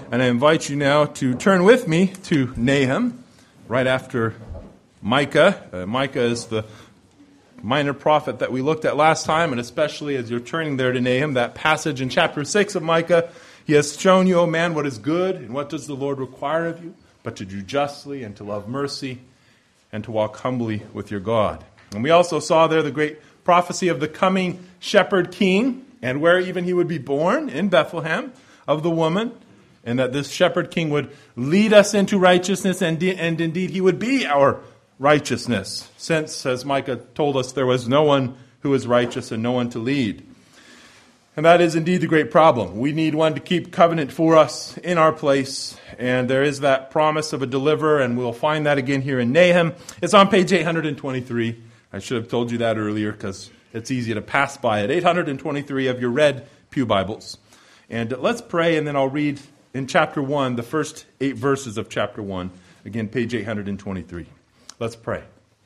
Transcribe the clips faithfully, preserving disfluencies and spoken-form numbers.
And I invite you now to turn with me to Nahum, right after Micah. Uh, Micah is the minor prophet that we looked at last time, and especially as you're turning there to Nahum, that passage in chapter six of Micah, he has shown you, O man, what is good, and what does the Lord require of you, but to do justly, and to love mercy, and to walk humbly with your God. And we also saw there the great prophecy of the coming shepherd king, and where even he would be born, in Bethlehem, of the woman, and that this shepherd king would lead us into righteousness, and, de- and indeed he would be our righteousness, since, as Micah told us, there was no one who was righteous and no one to lead. And that is indeed the great problem. We need one to keep covenant for us in our place, and there is that promise of a deliverer, and we'll find that again here in Nahum. It's on page eight hundred twenty-three. I should have told you that earlier because it's easy to pass by it. eight hundred twenty-three of your red pew Bibles. And let's pray, and then I'll read in chapter one, the first eight verses of chapter one. Again, page eight hundred twenty-three. Let's pray.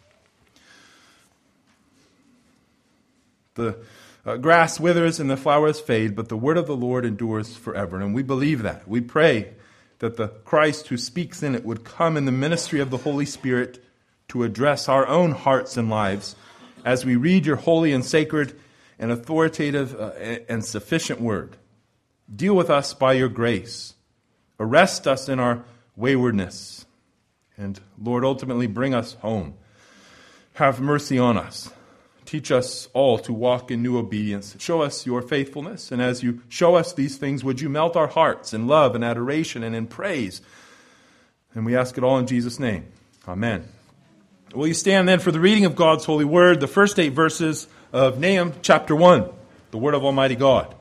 The uh, grass withers and the flowers fade, but the word of the Lord endures forever. And we believe that. We pray that the Christ who speaks in it would come in the ministry of the Holy Spirit to address our own hearts and lives as we read your holy and sacred and authoritative uh, and sufficient word. Deal with us by your grace. Arrest us in our waywardness. And, Lord, ultimately bring us home. Have mercy on us. Teach us all to walk in new obedience. Show us your faithfulness. And as you show us these things, would you melt our hearts in love and adoration and in praise? And we ask it all in Jesus' name. Amen. Will you stand then for the reading of God's holy word, the first eight verses of Nahum chapter one, the word of Almighty God.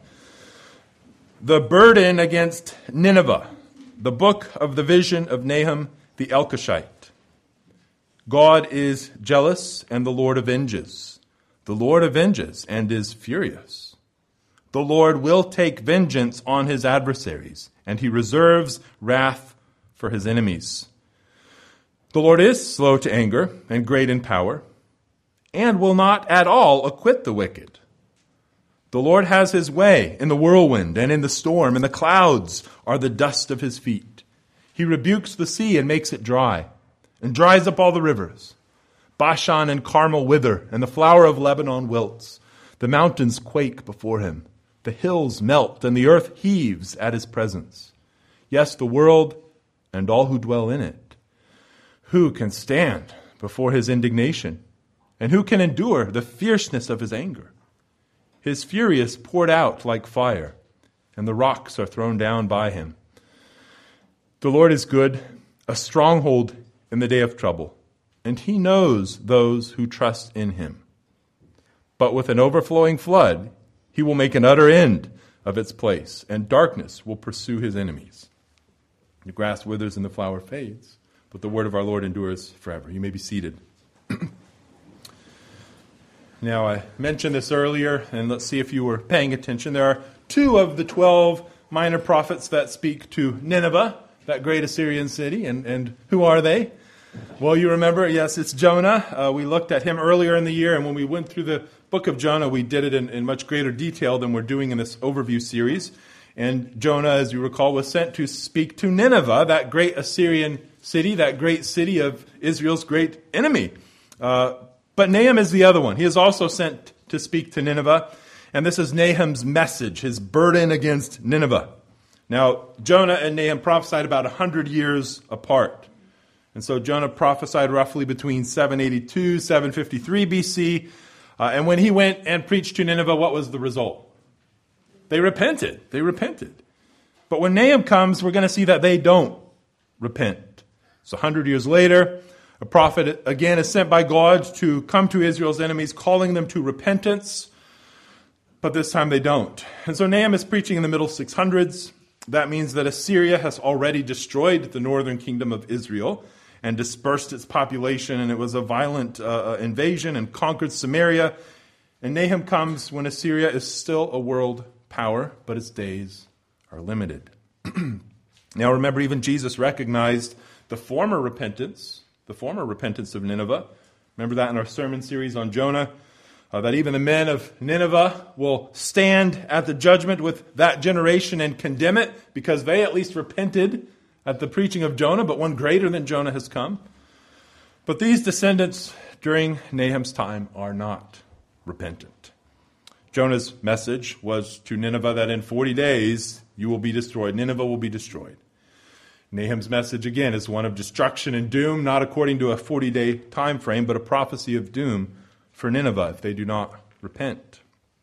The burden against Nineveh, the book of the vision of Nahum the Elkoshite. God is jealous, and the Lord avenges. The Lord avenges and is furious. The Lord will take vengeance on his adversaries, and he reserves wrath for his enemies. The Lord is slow to anger and great in power, and will not at all acquit the wicked. The Lord has his way in the whirlwind and in the storm, and the clouds are the dust of his feet. He rebukes the sea and makes it dry, and dries up all the rivers. Bashan and Carmel wither, and the flower of Lebanon wilts. The mountains quake before him. The hills melt, and the earth heaves at his presence. Yes, the world and all who dwell in it. Who can stand before his indignation? And who can endure the fierceness of his anger? His fury is poured out like fire, and the rocks are thrown down by him. The Lord is good, a stronghold in the day of trouble, and he knows those who trust in him. But with an overflowing flood, he will make an utter end of its place, and darkness will pursue his enemies. The grass withers and the flower fades, but the word of our Lord endures forever. You may be seated. Now, I mentioned this earlier, and let's see if you were paying attention. There are two of the twelve minor prophets that speak to Nineveh, that great Assyrian city. And, and who are they? Well, you remember, yes, it's Jonah. Uh, we looked at him earlier in the year, and when we went through the book of Jonah, we did it in, in much greater detail than we're doing in this overview series. And Jonah, as you recall, was sent to speak to Nineveh, that great Assyrian city, that great city of Israel's great enemy. Uh, but Nahum is the other one. He is also sent to speak to Nineveh, and this is Nahum's message, his burden against Nineveh. Now, Jonah and Nahum prophesied about one hundred years apart. And so Jonah prophesied roughly between seven eighty-two, seven fifty-three B C. Uh, and when he went and preached to Nineveh, what was the result? They repented. They repented. But when Nahum comes, we're going to see that they don't repent. So one hundred years later, a prophet again is sent by God to come to Israel's enemies, calling them to repentance. But this time they don't. And so Nahum is preaching in the middle six hundreds. That means that Assyria has already destroyed the northern kingdom of Israel and dispersed its population, and it was a violent uh, invasion and conquered Samaria. And Nahum comes when Assyria is still a world power, but its days are limited. Now remember, even Jesus recognized the former repentance, the former repentance of Nineveh. Remember that in our sermon series on Jonah. Uh, that even the men of Nineveh will stand at the judgment with that generation and condemn it because they at least repented at the preaching of Jonah, but one greater than Jonah has come. But these descendants during Nahum's time are not repentant. Jonah's message was to Nineveh that in forty days you will be destroyed. Nineveh will be destroyed. Nahum's message again is one of destruction and doom, not according to a forty-day time frame, but a prophecy of doom for Nineveh if they do not repent.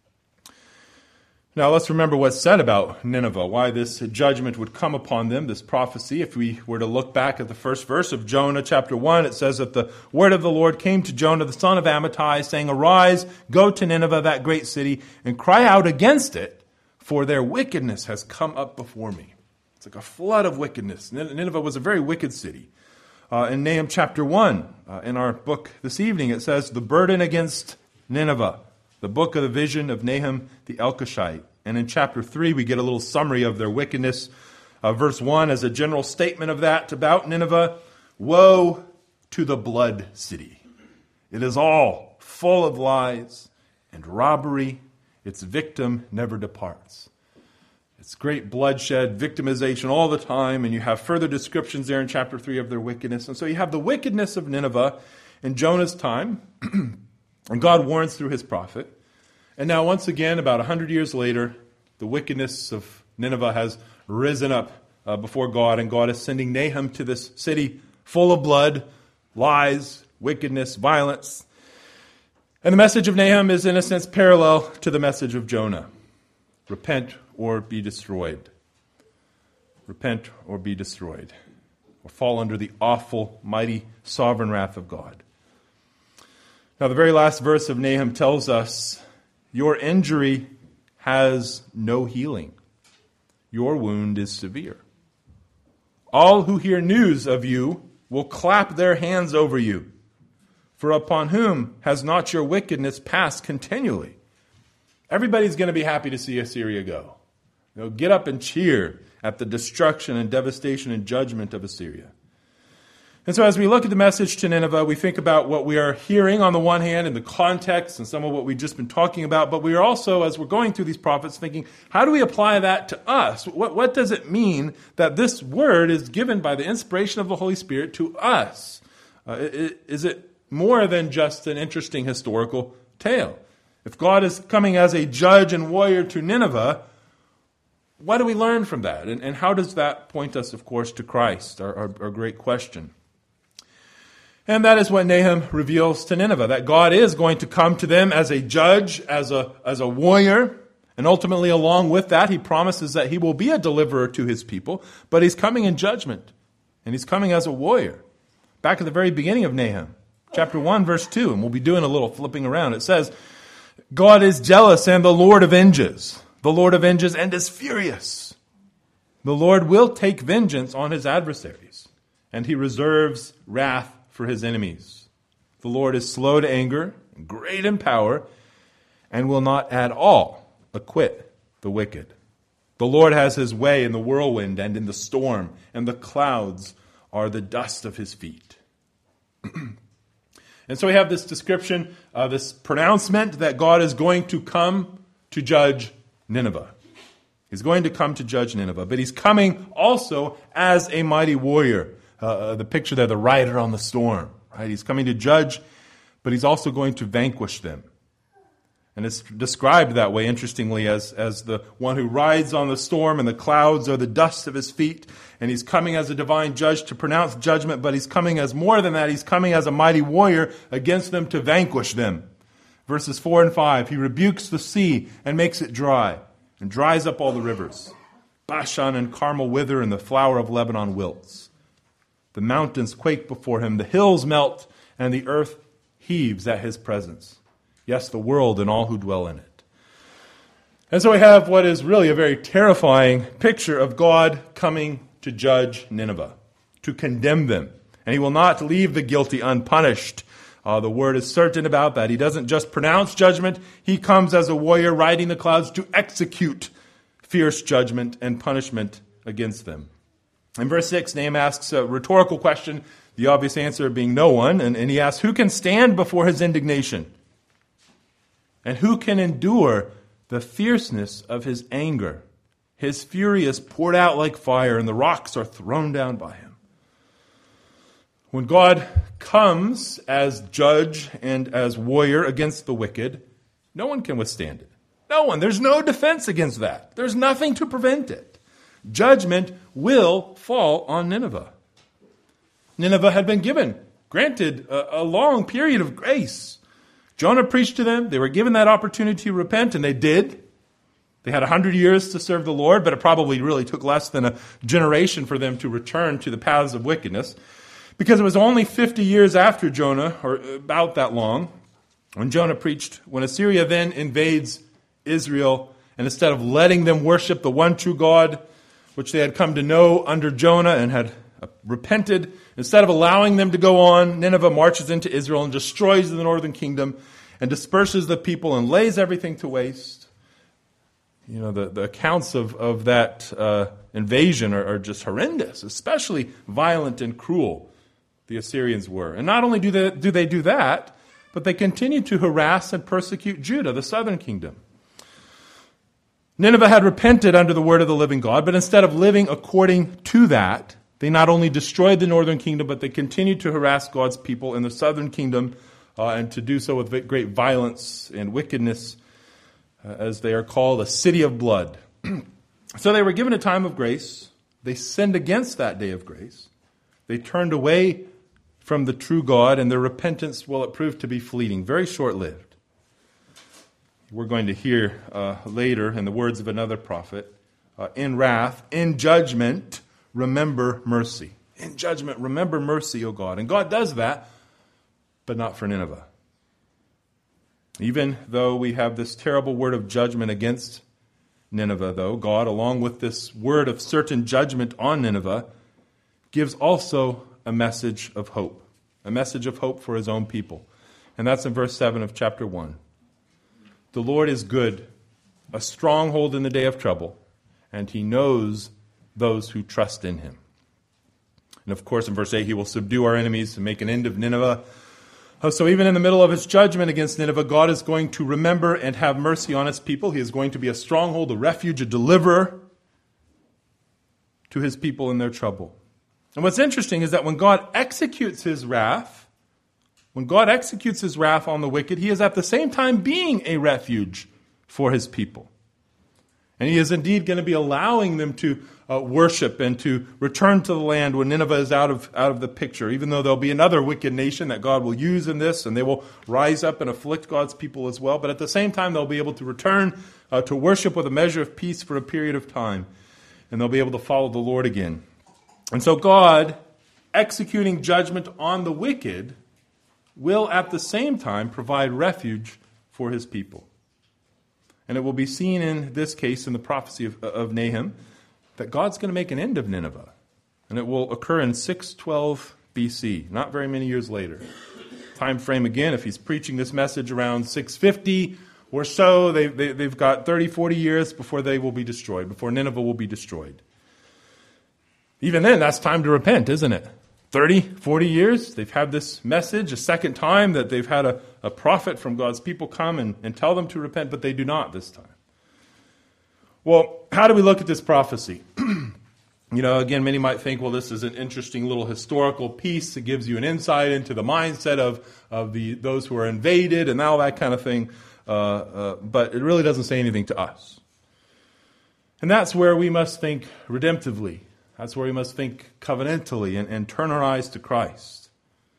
Now let's remember what's said about Nineveh, why this judgment would come upon them, this prophecy. If we were to look back at the first verse of Jonah chapter one, it says that the word of the Lord came to Jonah, the son of Amittai, saying, "Arise, go to Nineveh, that great city, and cry out against it, for their wickedness has come up before me." It's like a flood of wickedness. Nineveh was a very wicked city. Uh, in Nahum chapter one, uh, in our book this evening, it says, "The burden against Nineveh," the book of the vision of Nahum the Elkoshite. And in chapter three, we get a little summary of their wickedness. Uh, verse one, as a general statement of that about Nineveh, "Woe to the blood city. It is all full of lies and robbery. Its victim never departs." It's great bloodshed, victimization all the time, and you have further descriptions there in chapter three of their wickedness. And so you have the wickedness of Nineveh in Jonah's time, and God warns through his prophet. And now once again, about one hundred years later, the wickedness of Nineveh has risen up uh, before God, and God is sending Nahum to this city full of blood, lies, wickedness, violence. And the message of Nahum is in a sense parallel to the message of Jonah. Repent or be destroyed. Repent or be destroyed. Or fall under the awful, mighty, sovereign wrath of God. Now the very last verse of Nahum tells us, "Your injury has no healing. Your wound is severe. All who hear news of you will clap their hands over you. For upon whom has not your wickedness passed continually?" Everybody's going to be happy to see Assyria go. They'll get up and cheer at the destruction and devastation and judgment of Assyria. And so as we look at the message to Nineveh, we think about what we are hearing on the one hand in the context and some of what we've just been talking about, but we are also, as we're going through these prophets, thinking, how do we apply that to us? What, what does it mean that this word is given by the inspiration of the Holy Spirit to us? Uh, is it more than just an interesting historical tale? If God is coming as a judge and warrior to Nineveh, what do we learn from that? And, and how does that point us, of course, to Christ, our, our, our great question? And that is what Nahum reveals to Nineveh, that God is going to come to them as a judge, as a, as a warrior, and ultimately along with that, he promises that he will be a deliverer to his people, but he's coming in judgment, and he's coming as a warrior. Back at the very beginning of Nahum, chapter one, verse two, and we'll be doing a little flipping around, it says, "God is jealous and the Lord avenges. The Lord avenges and is furious. The Lord will take vengeance on his adversaries, and he reserves wrath for his enemies. The Lord is slow to anger, great in power, and will not at all acquit the wicked. The Lord has his way in the whirlwind and in the storm, and the clouds are the dust of his feet." And so we have this description, uh, this pronouncement that God is going to come to judge Nineveh. He's going to come to judge Nineveh, but he's coming also as a mighty warrior. Uh, the picture there, the rider on the storm, right? He's coming to judge, but he's also going to vanquish them. And it's described that way, interestingly, as, as the one who rides on the storm, and the clouds are the dust of his feet. And he's coming as a divine judge to pronounce judgment, but he's coming as more than that. He's coming as a mighty warrior against them to vanquish them. Verses four and five, "He rebukes the sea and makes it dry, and dries up all the rivers. Bashan and Carmel wither, and the flower of Lebanon wilts. The mountains quake before him, the hills melt, and the earth heaves at his presence. Yes, the world and all who dwell in it." And so we have what is really a very terrifying picture of God coming to judge Nineveh, to condemn them. And he will not leave the guilty unpunished. Uh, the word is certain about that. He doesn't just pronounce judgment. He comes as a warrior riding the clouds to execute fierce judgment and punishment against them. In verse six, Nahum asks a rhetorical question, the obvious answer being no one. And, and he asks, who can stand before his indignation? And who can endure the fierceness of his anger? His fury is poured out like fire, and the rocks are thrown down by him. When God comes as judge and as warrior against the wicked, no one can withstand it. No one. There's no defense against that. There's nothing to prevent it. Judgment will fall on Nineveh. Nineveh had been given, granted, a, a long period of grace. Jonah preached to them. They were given that opportunity to repent, and they did. They had a hundred years to serve the Lord, but it probably really took less than a generation for them to return to the paths of wickedness, because it was only fifty years after Jonah, or about that long, when Jonah preached, when Assyria then invades Israel, and instead of letting them worship the one true God, which they had come to know under Jonah and had repented, instead of allowing them to go on, Nineveh marches into Israel and destroys the northern kingdom and disperses the people and lays everything to waste. You know, the, the accounts of, of that uh, invasion are, are just horrendous, especially violent and cruel the Assyrians were. And not only do they, do they do that, but they continue to harass and persecute Judah, the southern kingdom. Nineveh had repented under the word of the living God, but instead of living according to that, they not only destroyed the northern kingdom, but they continued to harass God's people in the southern kingdom, uh, and to do so with great violence and wickedness, uh, as they are called a city of blood. So they were given a time of grace. They sinned against that day of grace. They turned away from the true God, and their repentance, well, it proved to be fleeting, very short-lived. We're going to hear uh, later in the words of another prophet, uh, in wrath, in judgment, remember mercy. In judgment, remember mercy, O God. And God does that, but not for Nineveh. Even though we have this terrible word of judgment against Nineveh, though, God, along with this word of certain judgment on Nineveh, gives also a message of hope. A message of hope for his own people. And that's in verse seven of chapter one. The Lord is good, a stronghold in the day of trouble, and he knows those who trust in him. And of course, in verse eight, he will subdue our enemies and make an end of Nineveh. So even in the middle of his judgment against Nineveh, God is going to remember and have mercy on his people. He is going to be a stronghold, a refuge, a deliverer to his people in their trouble. And what's interesting is that when God executes his wrath, when God executes his wrath on the wicked, he is at the same time being a refuge for his people. And he is indeed going to be allowing them to uh, worship and to return to the land when Nineveh is out of, out of the picture, even though there'll be another wicked nation that God will use in this, and they will rise up and afflict God's people as well. But at the same time, they'll be able to return uh, to worship with a measure of peace for a period of time, and they'll be able to follow the Lord again. And so God, executing judgment on the wicked, will at the same time provide refuge for his people. And it will be seen in this case in the prophecy of, of Nahum that God's going to make an end of Nineveh. And it will occur in six twelve B C, not very many years later. Time frame again, if he's preaching this message around six fifty or so, they, they, they've got thirty, forty years before they will be destroyed, before Nineveh will be destroyed. Even then, that's time to repent, isn't it? thirty, forty years, they've had this message, a second time that they've had a, a prophet from God's people come and, and tell them to repent, but they do not this time. Well, how do we look at this prophecy? You know, again, many might think, well, this is an interesting little historical piece. It gives you an insight into the mindset of, of the those who are invaded and all that kind of thing. Uh, uh, but it really doesn't say anything to us. And that's where we must think redemptively. That's where we must think covenantally and, and turn our eyes to Christ.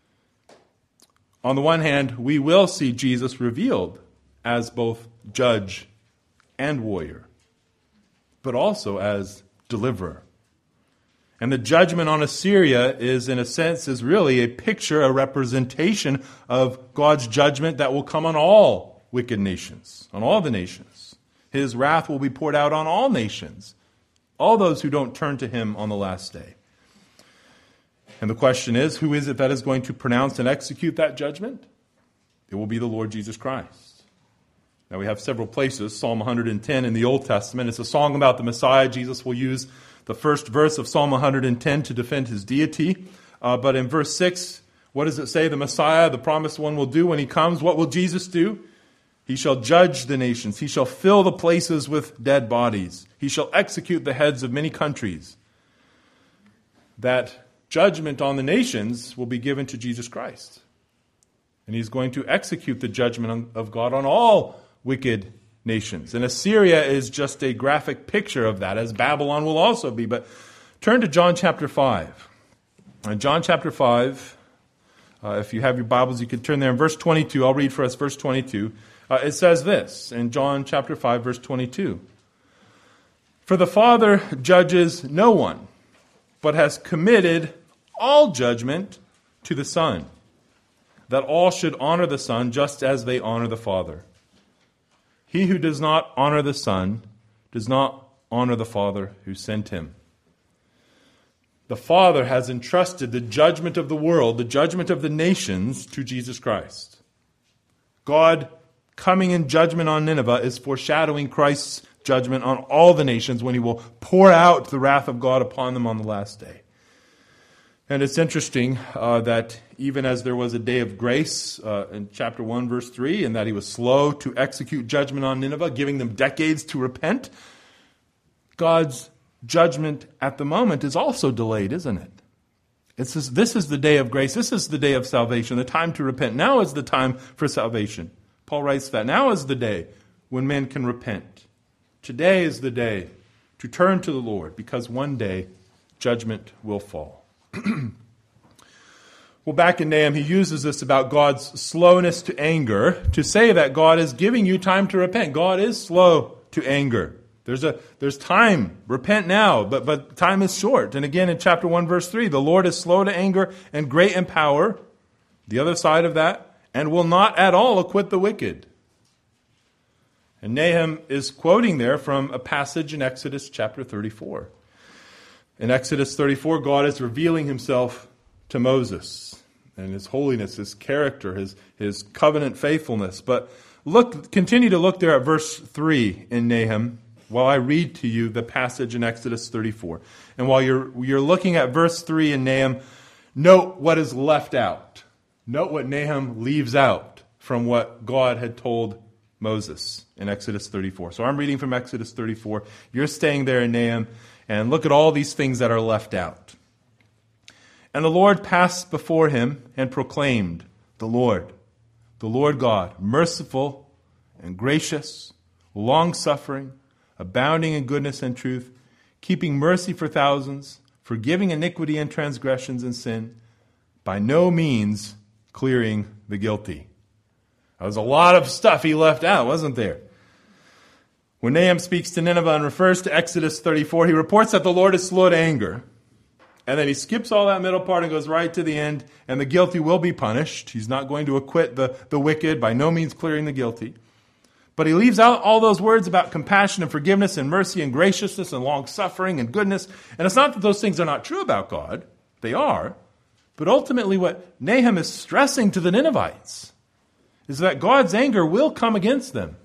On the one hand, we will see Jesus revealed as both judge and warrior, but also as deliverer. And the judgment on Assyria is, in a sense, is really a picture, a representation of God's judgment that will come on all wicked nations, on all the nations. His wrath will be poured out on all nations, all those who don't turn to him on the last day. And the question is, who is it that is going to pronounce and execute that judgment? It will be the Lord Jesus Christ. Now we have several places, Psalm one hundred ten in the Old Testament. It's a song about the Messiah. Jesus will use the first verse of Psalm one hundred ten to defend his deity. Uh, but in verse six, what does it say? The Messiah, the promised one, will do when he comes. What will Jesus do? He shall judge the nations. He shall fill the places with dead bodies. He shall execute the heads of many countries. That judgment on the nations will be given to Jesus Christ. And he's going to execute the judgment of God on all wicked nations. And Assyria is just a graphic picture of that, as Babylon will also be. But turn to John chapter five. In John chapter five, uh, if you have your Bibles, you can turn there in verse twenty-two. I'll read for us verse twenty-two. Uh, it says this in John chapter five, verse twenty-two. For the Father judges no one, but has committed all judgment to the Son, that all should honor the Son just as they honor the Father. He who does not honor the Son does not honor the Father who sent him. The Father has entrusted the judgment of the world, the judgment of the nations, to Jesus Christ. God coming in judgment on Nineveh is foreshadowing Christ's judgment on all the nations when he will pour out the wrath of God upon them on the last day. And it's interesting uh, that even as there was a day of grace uh, in chapter one, verse three, and that he was slow to execute judgment on Nineveh, giving them decades to repent, God's judgment at the moment is also delayed, isn't it? It's this, this is the day of grace. This is the day of salvation, the time to repent. Now is the time for salvation. Paul writes that. Now is the day when men can repent. Today is the day to turn to the Lord, because one day judgment will fall. Well, back in Nahum, he uses this about God's slowness to anger to say that God is giving you time to repent. God is slow to anger. There's a there's time. Repent now, but but time is short. And again in chapter one, verse three, the Lord is slow to anger and great in power. The other side of that, and will not at all acquit the wicked. And Nahum is quoting there from a passage in Exodus chapter thirty-four. In Exodus thirty-four, God is revealing himself to Moses and his holiness, his character, his, his covenant faithfulness. But look, continue to look there at verse three in Nahum while I read to you the passage in Exodus thirty-four. And while you're, you're looking at verse three in Nahum, note what is left out. Note what Nahum leaves out from what God had told Moses in Exodus thirty-four. So I'm reading from Exodus thirty-four. You're staying there in Nahum. And look at all these things that are left out. And the Lord passed before him and proclaimed, the Lord, the Lord God, merciful and gracious, long-suffering, abounding in goodness and truth, keeping mercy for thousands, forgiving iniquity and transgressions and sin, by no means clearing the guilty. That was a lot of stuff he left out, wasn't there? When Nahum speaks to Nineveh and refers to Exodus thirty-four, he reports that the Lord is slow to anger. And then he skips all that middle part and goes right to the end, and the guilty will be punished. He's not going to acquit the, the wicked, by no means clearing the guilty. But he leaves out all those words about compassion and forgiveness and mercy and graciousness and long-suffering and goodness. And it's not that those things are not true about God. They are. But ultimately what Nahum is stressing to the Ninevites is that God's anger will come against them.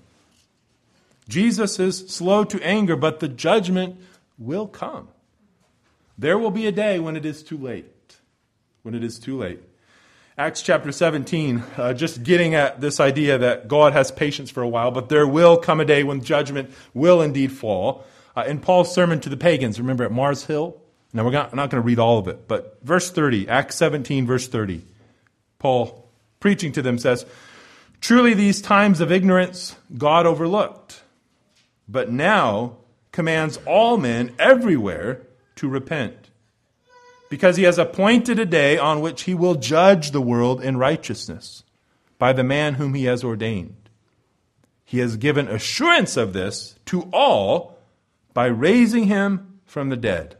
Jesus is slow to anger, but the judgment will come. There will be a day when it is too late. When it is too late. Acts chapter seventeen, uh, just getting at this idea that God has patience for a while, but there will come a day when judgment will indeed fall. Uh, in Paul's sermon to the pagans, remember at Mars Hill? Now, we're not, not going to read all of it, but verse thirty, Acts seventeen, verse thirty, Paul, preaching to them, says, "Truly these times of ignorance God overlooked, but now commands all men everywhere to repent, because he has appointed a day on which he will judge the world in righteousness by the man whom he has ordained. He has given assurance of this to all by raising him from the dead."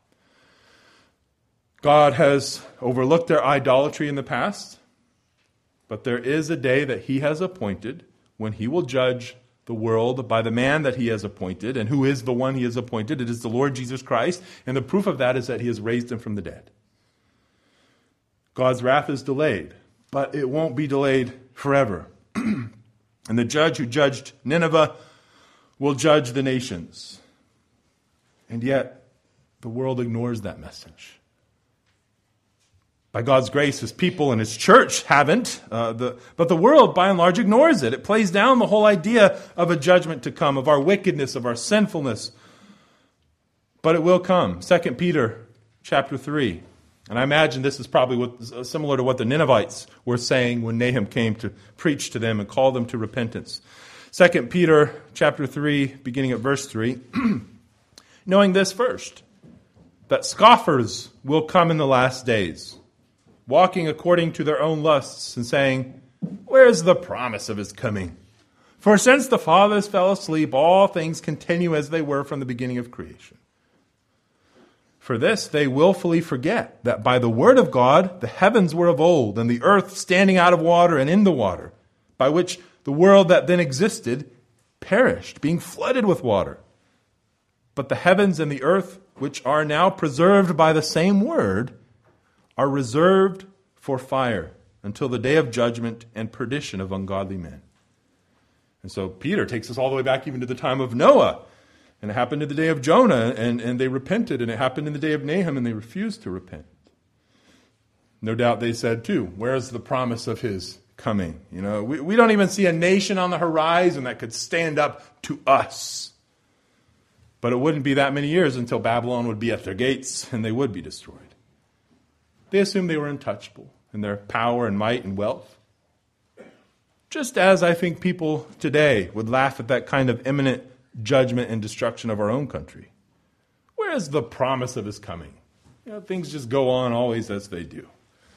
God has overlooked their idolatry in the past, but there is a day that he has appointed when he will judge the world by the man that he has appointed. And who is the one he has appointed? It is the Lord Jesus Christ. And the proof of that is that he has raised him from the dead. God's wrath is delayed, but it won't be delayed forever. And the judge who judged Nineveh will judge the nations. And yet, the world ignores that message. By God's grace, his people and his church haven't, uh, the, but the world, by and large, ignores it. It plays down the whole idea of a judgment to come, of our wickedness, of our sinfulness. But it will come. Second Peter chapter three. And I imagine this is probably what, similar to what the Ninevites were saying when Nahum came to preach to them and call them to repentance. Second Peter chapter three, beginning at verse three. Knowing this first, that scoffers will come in the last days, walking according to their own lusts, and saying, where is the promise of his coming? For since the fathers fell asleep, all things continue as they were from the beginning of creation. For this they willfully forget that by the word of God the heavens were of old, and the earth standing out of water and in the water, by which the world that then existed perished, being flooded with water. But the heavens and the earth, which are now preserved by the same word, are reserved for fire until the day of judgment and perdition of ungodly men. And so Peter takes us all the way back even to the time of Noah. And it happened in the day of Jonah, and, and they repented. And it happened in the day of Nahum, and they refused to repent. No doubt they said, too, where's the promise of his coming? You know, we, we don't even see a nation on the horizon that could stand up to us. But it wouldn't be that many years until Babylon would be at their gates, and they would be destroyed. They assumed they were untouchable in their power and might and wealth. Just as I think people today would laugh at that kind of imminent judgment and destruction of our own country. Where is the promise of his coming? You know, things just go on always as they do.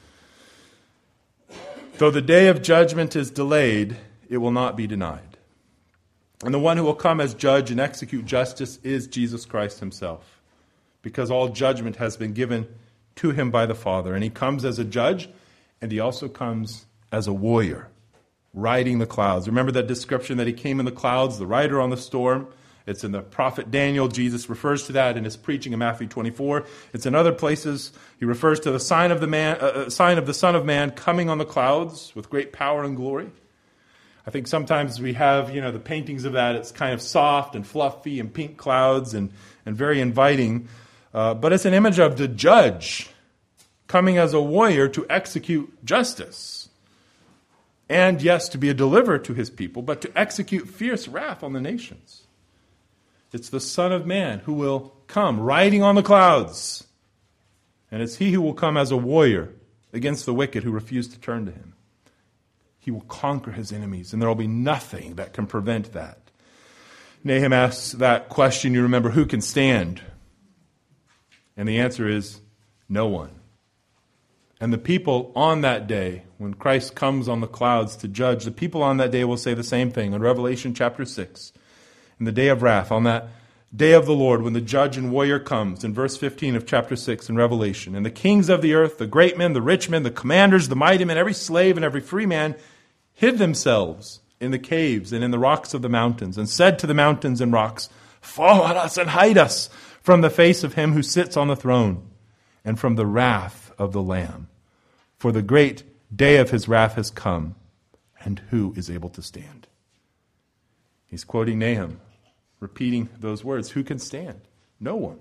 Though the day of judgment is delayed, it will not be denied. And the one who will come as judge and execute justice is Jesus Christ himself, because all judgment has been given to him by the Father. And he comes as a judge, and he also comes as a warrior, riding the clouds. Remember that description that he came in the clouds, the rider on the storm? It's in the prophet Daniel. Jesus refers to that in his preaching in Matthew twenty-four. It's in other places. He refers to the sign of the man, uh, sign of the Son of Man coming on the clouds with great power and glory. I think sometimes we have, you know, the paintings of that. It's kind of soft and fluffy and pink clouds and, and very inviting. Uh, but it's an image of the judge coming as a warrior to execute justice. And yes, to be a deliverer to his people, but to execute fierce wrath on the nations. It's the Son of Man who will come riding on the clouds. And it's he who will come as a warrior against the wicked who refuse to turn to him. He will conquer his enemies, and there will be nothing that can prevent that. Nahum asks that question, you remember, who can stand? And the answer is, no one. And the people on that day, when Christ comes on the clouds to judge, the people on that day will say the same thing. In Revelation chapter six, in the day of wrath, on that day of the Lord, when the judge and warrior comes, in verse fifteen of chapter six in Revelation, and the kings of the earth, the great men, the rich men, the commanders, the mighty men, every slave and every free man, hid themselves in the caves and in the rocks of the mountains, and said to the mountains and rocks, fall on us and hide us from the face of him who sits on the throne, and from the wrath of the Lamb. For the great day of his wrath has come, and who is able to stand? He's quoting Nahum, repeating those words. Who can stand? No one.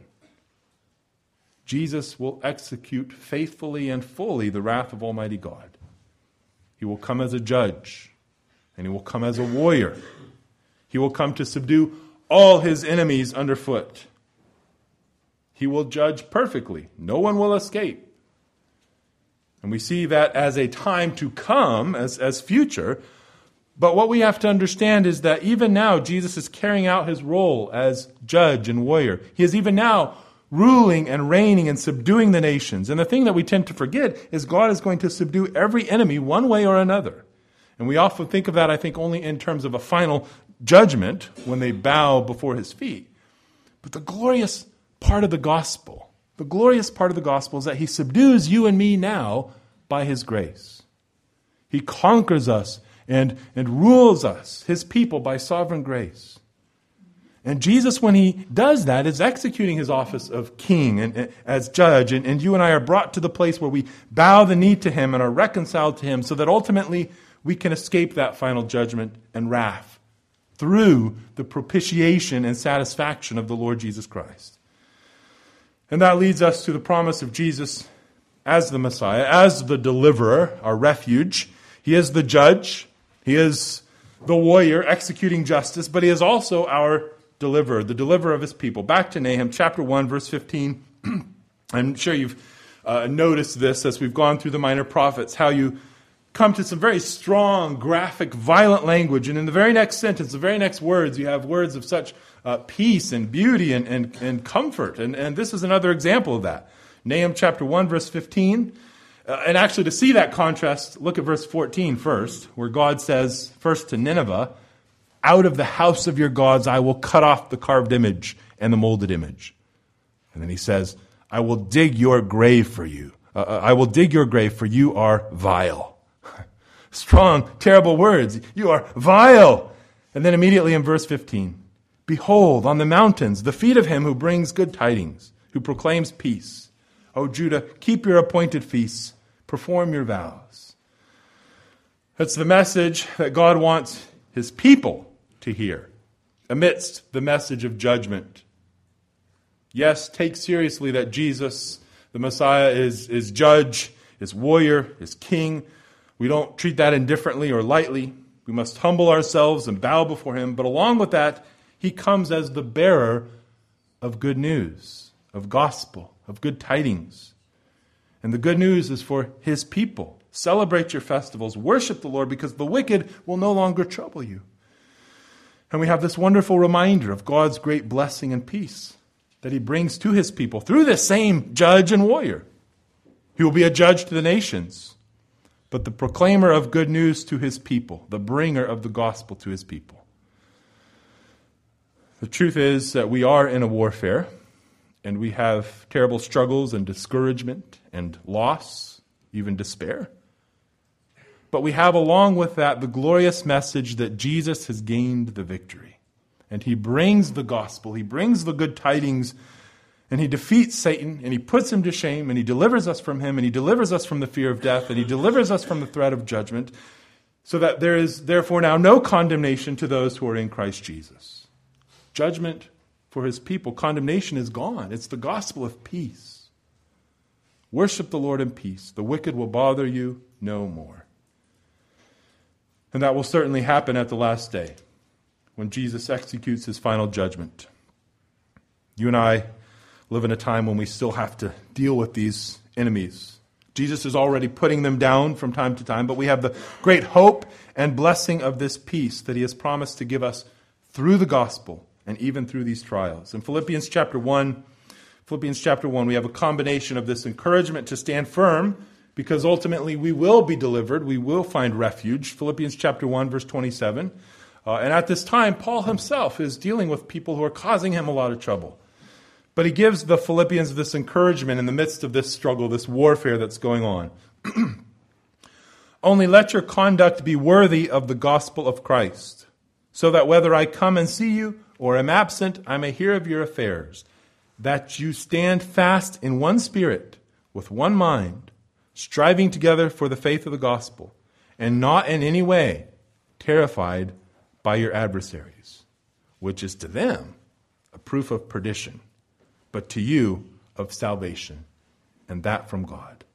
Jesus will execute faithfully and fully the wrath of Almighty God. He will come as a judge, and he will come as a warrior. He will come to subdue all his enemies underfoot. He will judge perfectly. No one will escape. And we see that as a time to come, as, as future. But what we have to understand is that even now, Jesus is carrying out his role as judge and warrior. He is even now ruling and reigning and subduing the nations. And the thing that we tend to forget is God is going to subdue every enemy one way or another. And we often think of that, I think, only in terms of a final judgment when they bow before his feet. But the glorious part of the gospel, the glorious part of the gospel is that he subdues you and me now by his grace. He conquers us and, and rules us, his people, by sovereign grace. And Jesus, when he does that, is executing his office of king and, and as judge. And, and you and I are brought to the place where we bow the knee to him and are reconciled to him so that ultimately we can escape that final judgment and wrath through the propitiation and satisfaction of the Lord Jesus Christ. And that leads us to the promise of Jesus as the Messiah, as the deliverer, our refuge. He is the judge. He is the warrior executing justice, but he is also our deliverer, the deliverer of his people. Back to Nahum chapter one, verse fifteen. I'm sure you've uh, noticed this as we've gone through the minor prophets, how you come to some very strong, graphic, violent language, and in the very next sentence, the very next words, you have words of such uh, peace and beauty and, and, and comfort. And, and this is another example of that. Nahum chapter one, verse fifteen. Uh, and actually, to see that contrast, look at verse fourteen first, where God says, first to Nineveh, out of the house of your gods I will cut off the carved image and the molded image. And then he says, I will dig your grave for you. Uh, I will dig your grave, for you are vile. Strong, terrible words. You are vile. And then immediately in verse fifteen, behold, on the mountains, the feet of him who brings good tidings, who proclaims peace. O Judah, keep your appointed feasts, perform your vows. That's the message that God wants his people to hear amidst the message of judgment. Yes, take seriously that Jesus, the Messiah, is, is judge, is warrior, is king. We don't treat that indifferently or lightly. We must humble ourselves and bow before him. But along with that, he comes as the bearer of good news, of gospel, of good tidings. And the good news is for his people. Celebrate your festivals. Worship the Lord, because the wicked will no longer trouble you. And we have this wonderful reminder of God's great blessing and peace that he brings to his people through this same judge and warrior. He will be a judge to the nations, but the proclaimer of good news to his people, the bringer of the gospel to his people. The truth is that we are in a warfare, and we have terrible struggles and discouragement and loss, even despair. But we have along with that the glorious message that Jesus has gained the victory. And he brings the gospel, he brings the good tidings, and he defeats Satan, and he puts him to shame, and he delivers us from him, and he delivers us from the fear of death, and he delivers us from the threat of judgment, so that there is therefore now no condemnation to those who are in Christ Jesus. Judgment for his people, condemnation is gone. It's the gospel of peace. Worship the Lord in peace. The wicked will bother you no more. And that will certainly happen at the last day, when Jesus executes his final judgment. You and I live in a time when we still have to deal with these enemies. Jesus is already putting them down from time to time, but we have the great hope and blessing of this peace that he has promised to give us through the gospel and even through these trials. In Philippians chapter one, Philippians chapter one, we have a combination of this encouragement to stand firm, because ultimately we will be delivered, we will find refuge. Philippians chapter one, verse twenty-seven. Uh, and at this time, Paul himself is dealing with people who are causing him a lot of trouble. But he gives the Philippians this encouragement in the midst of this struggle, this warfare that's going on. Only let your conduct be worthy of the gospel of Christ, so that whether I come and see you or am absent, I may hear of your affairs, that you stand fast in one spirit, with one mind, striving together for the faith of the gospel, and not in any way terrified by your adversaries, which is to them a proof of perdition, but to you of salvation, and that from God.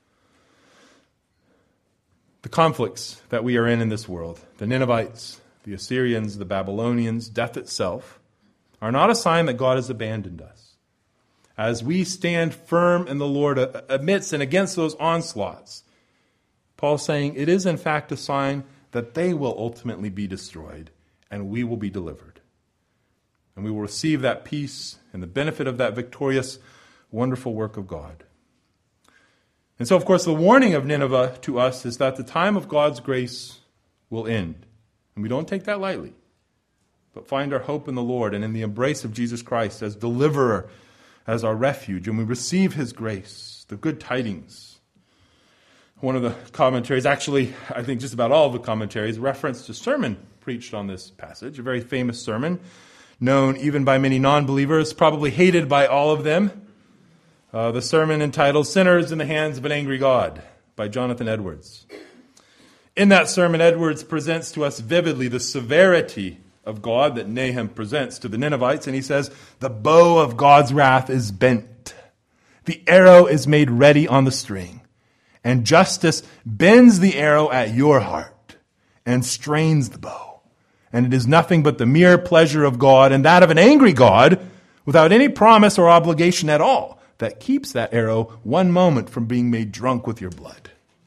The conflicts that we are in in this world, the Ninevites, the Assyrians, the Babylonians, death itself, are not a sign that God has abandoned us. As we stand firm in the Lord amidst and against those onslaughts, Paul's saying it is in fact a sign that they will ultimately be destroyed and we will be delivered. And we will receive that peace and the benefit of that victorious, wonderful work of God. And so, of course, the warning of Nineveh to us is that the time of God's grace will end. And we don't take that lightly, but find our hope in the Lord and in the embrace of Jesus Christ as deliverer, as our refuge, and we receive his grace, the good tidings. One of the commentaries, actually, I think just about all of the commentaries, referenced a sermon preached on this passage, a very famous sermon, known even by many non-believers, probably hated by all of them. Uh, the sermon entitled Sinners in the Hands of an Angry God by Jonathan Edwards. In that sermon, Edwards presents to us vividly the severity of God that Nahum presents to the Ninevites, and he says, the bow of God's wrath is bent, The arrow is made ready on the string, and justice bends the arrow at your heart and strains the bow. And it is nothing but the mere pleasure of God, and that of an angry God, without any promise or obligation at all, that keeps that arrow one moment from being made drunk with your blood.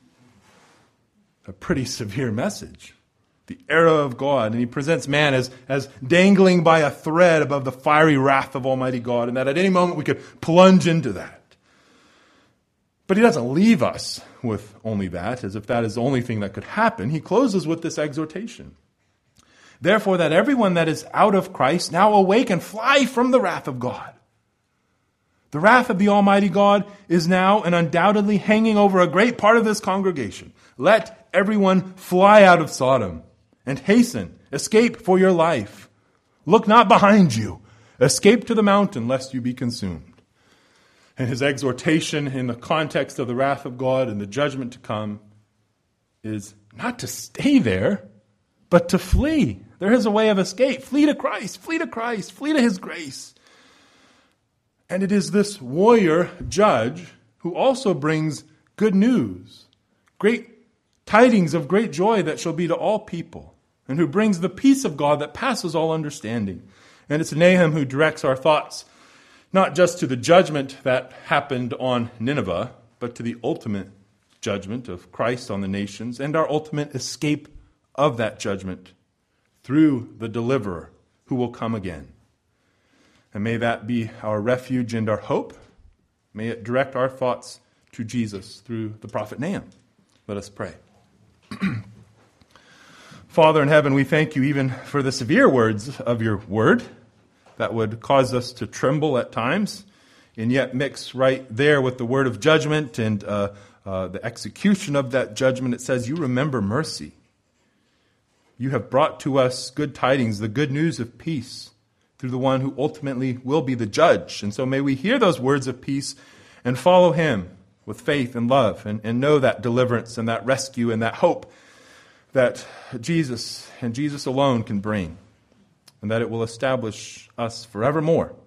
A pretty severe message. The arrow of God, and he presents man as, as dangling by a thread above the fiery wrath of Almighty God, and that at any moment we could plunge into that. But he doesn't leave us with only that, as if that is the only thing that could happen. He closes with this exhortation. Therefore, that everyone that is out of Christ now awake and fly from the wrath of God. The wrath of the Almighty God is now and undoubtedly hanging over a great part of this congregation. Let everyone fly out of Sodom and hasten, escape for your life. Look not behind you. Escape to the mountain, lest you be consumed. And his exhortation in the context of the wrath of God and the judgment to come is not to stay there, but to flee. There is a way of escape. Flee to Christ, flee to Christ, flee to his grace. And it is this warrior judge who also brings good news, great tidings of great joy that shall be to all people, and who brings the peace of God that passes all understanding. And it's Nahum who directs our thoughts not just to the judgment that happened on Nineveh, but to the ultimate judgment of Christ on the nations and our ultimate escape of that judgment through the deliverer who will come again. And may that be our refuge and our hope. May it direct our thoughts to Jesus through the prophet Nahum. Let us pray. Father in heaven, we thank you even for the severe words of your word that would cause us to tremble at times, and yet mix right there with the word of judgment and uh, uh, the execution of that judgment. It says, you remember mercy. You have brought to us good tidings, the good news of peace, through the one who ultimately will be the judge. And so may we hear those words of peace and follow him with faith and love, and, and know that deliverance and that rescue and that hope that Jesus and Jesus alone can bring, and that it will establish us forevermore